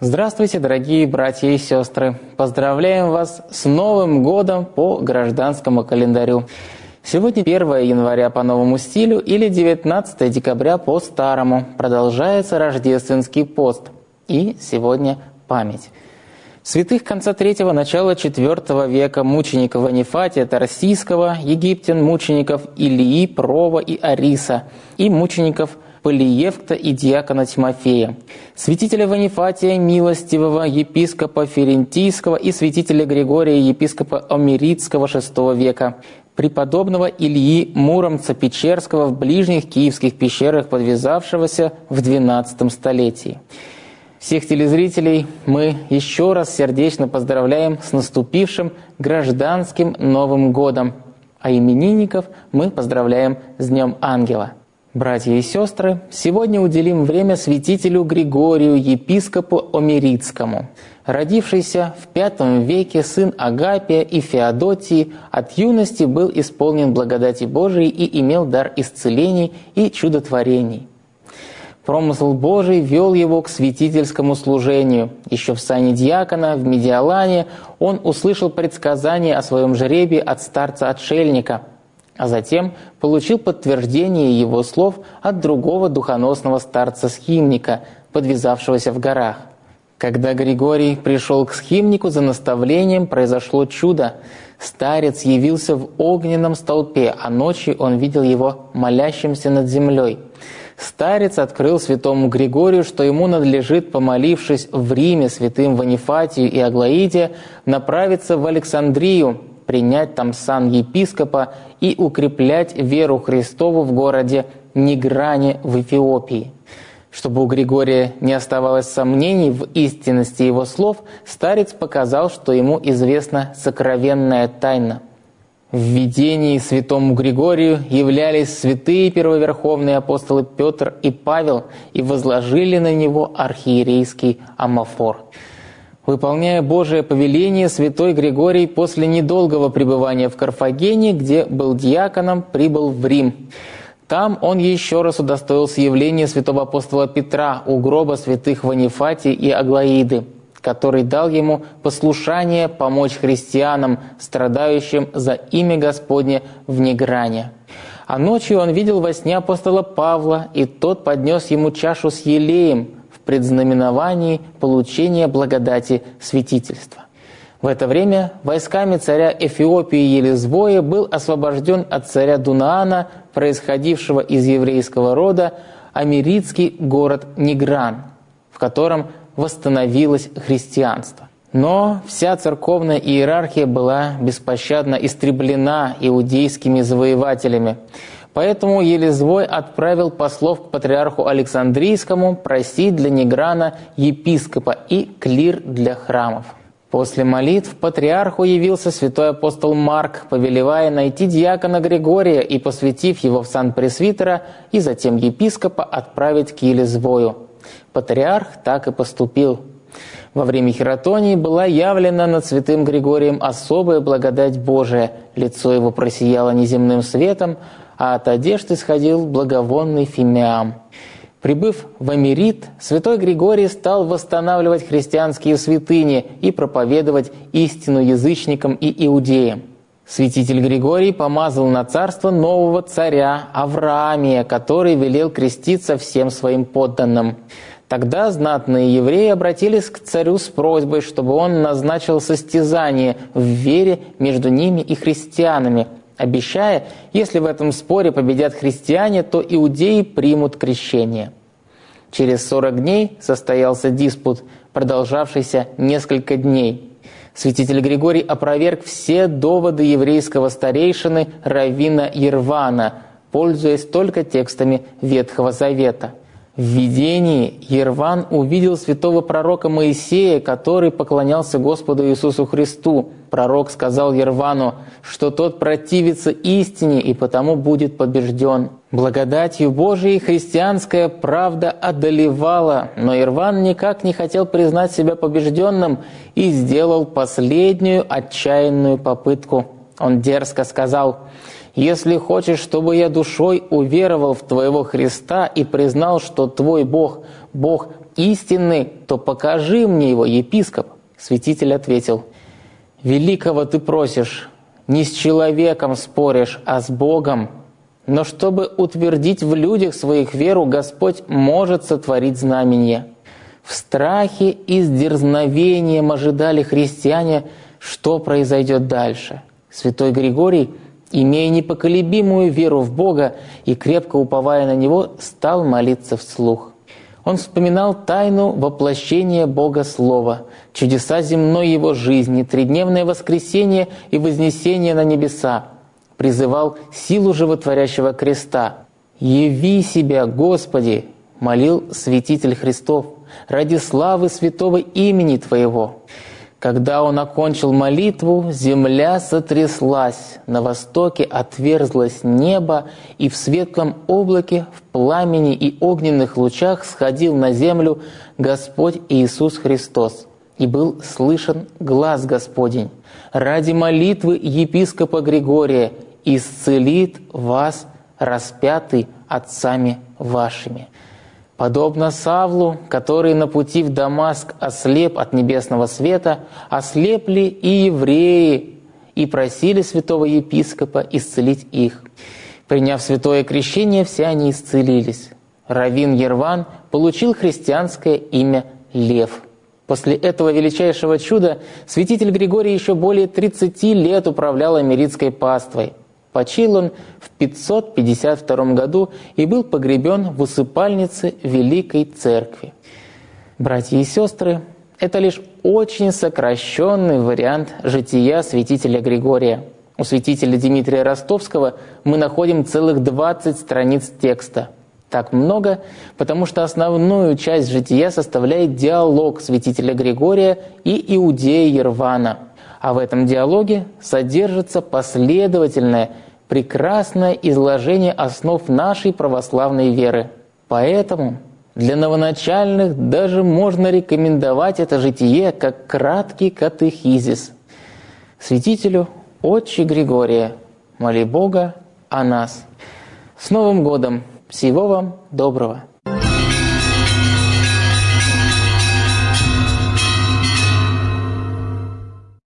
Здравствуйте, дорогие братья и сестры! Поздравляем вас с Новым годом по гражданскому календарю. Сегодня 1 января по новому стилю или 19 декабря по старому. Продолжается рождественский пост. И сегодня память. Святых конца III – начала IV века мучеников Ванифатия Тарсийского, египтян мучеников Илии, Прова и Ариса, и мучеников Полиевкта и диакона Тимофея, святителя Ванифатия Милостивого, епископа Ферентийского и святителя Григория, епископа Омеритского VI века, преподобного Ильи Муромца-Печерского в ближних киевских пещерах, подвязавшегося в XII столетии. Всех телезрителей мы еще раз сердечно поздравляем с наступившим гражданским Новым годом, а именинников мы поздравляем с Днем Ангела. Братья и сестры, сегодня уделим время святителю Григорию, епископу Омеритскому. Родившийся в V веке сын Агапия и Феодотии, от юности был исполнен благодати Божией и имел дар исцелений и чудотворений. Промысл Божий вел его к святительскому служению. Еще в сане диакона в Медиалане он услышал предсказание о своем жребии от старца-отшельника, а затем получил подтверждение его слов от другого духоносного старца-схимника, подвязавшегося в горах. Когда Григорий пришел к схимнику за наставлением, произошло чудо. Старец явился в огненном столпе, а ночью он видел его молящимся над землей. Старец открыл святому Григорию, что ему надлежит, помолившись в Риме святым Ванифатию и Аглаиде, направиться в Александрию, принять там сан епископа и укреплять веру Христову в городе Нигране в Эфиопии. Чтобы у Григория не оставалось сомнений в истинности его слов, старец показал, что ему известна сокровенная тайна. В видении святому Григорию являлись святые первоверховные апостолы Петр и Павел и возложили на него архиерейский амафор. Выполняя Божие повеление, святой Григорий после недолгого пребывания в Карфагене, где был диаконом, прибыл в Рим. Там он еще раз удостоился явления святого апостола Петра у гроба святых Ванифатия и Аглаиды, который дал ему послушание помочь христианам, страдающим за имя Господне в Нигране. А ночью он видел во сне апостола Павла, и тот поднес ему чашу с елеем в предзнаменовании получения благодати святительства. В это время войсками царя Эфиопии Елезвоя был освобожден от царя Дунаана, происходившего из еврейского рода, Омеритский город Нигран, в котором восстановилось христианство. Но вся церковная иерархия была беспощадно истреблена иудейскими завоевателями. Поэтому Елезвой отправил послов к патриарху Александрийскому просить для Ниграна епископа и клир для храмов. После молитв патриарху явился святой апостол Марк, повелевая найти диакона Григория и, посвятив его в сан пресвитера, и затем епископа отправить к Елезвою. Патриарх так и поступил. Во время хератонии была явлена над святым Григорием особая благодать Божия, лицо его просияло неземным светом, а от одежд исходил благовонный фимиам. Прибыв в Омерит, святой Григорий стал восстанавливать христианские святыни и проповедовать истину язычникам и иудеям. Святитель Григорий помазал на царство нового царя Авраамия, который велел креститься всем своим подданным. Тогда знатные евреи обратились к царю с просьбой, чтобы он назначил состязание в вере между ними и христианами, обещая, если в этом споре победят христиане, то иудеи примут крещение. Через 40 дней состоялся диспут, продолжавшийся несколько дней. Святитель Григорий опроверг все доводы еврейского старейшины раввина Ервана, пользуясь только текстами Ветхого Завета. В видении Ерван увидел святого пророка Моисея, который поклонялся Господу Иисусу Христу. Пророк сказал Ервану, что тот противится истине и потому будет побежден. Благодатью Божией христианская правда одолевала, но Ерван никак не хотел признать себя побежденным и сделал последнюю отчаянную попытку. Он дерзко сказал: «Если хочешь, чтобы я душой уверовал в Твоего Христа и признал, что Твой Бог – Бог истинный, то покажи мне его, епископ». Святитель ответил: «Великого ты просишь, не с человеком споришь, а с Богом. Но чтобы утвердить в людях своих веру, Господь может сотворить знамение». В страхе и с дерзновением ожидали христиане, что произойдет дальше. Святой Григорий, имея непоколебимую веру в Бога и крепко уповая на Него, стал молиться вслух. Он вспоминал тайну воплощения Бога Слова, чудеса земной Его жизни, тридневное воскресение и вознесение на небеса, призывал силу животворящего креста. «Яви себя, Господи!» — молил святитель Христов, «ради славы святого имени Твоего». Когда он окончил молитву, земля сотряслась, на востоке отверзлось небо, и в светлом облаке, в пламени и огненных лучах сходил на землю Господь Иисус Христос. И был слышен глас Господень: «Ради молитвы епископа Григория исцелит вас распятый отцами вашими». Подобно Савлу, который на пути в Дамаск ослеп от небесного света, ослепли и евреи, и просили святого епископа исцелить их. Приняв святое крещение, все они исцелились. Раввин Ерван получил христианское имя Лев. После этого величайшего чуда святитель Григорий еще более 30 лет управлял Америтской паствой. Почил он в 552 году и был погребен в усыпальнице Великой Церкви. Братья и сестры, это лишь очень сокращенный вариант жития святителя Григория. У святителя Дмитрия Ростовского мы находим целых 20 страниц текста. Так много, потому что основную часть жития составляет диалог святителя Григория и иудея Ервана. А в этом диалоге содержится последовательное, прекрасное изложение основ нашей православной веры. Поэтому для новоначальных даже можно рекомендовать это житие как краткий катехизис. Святителю Отче Григория, моли Бога о нас. С Новым годом! Всего вам доброго!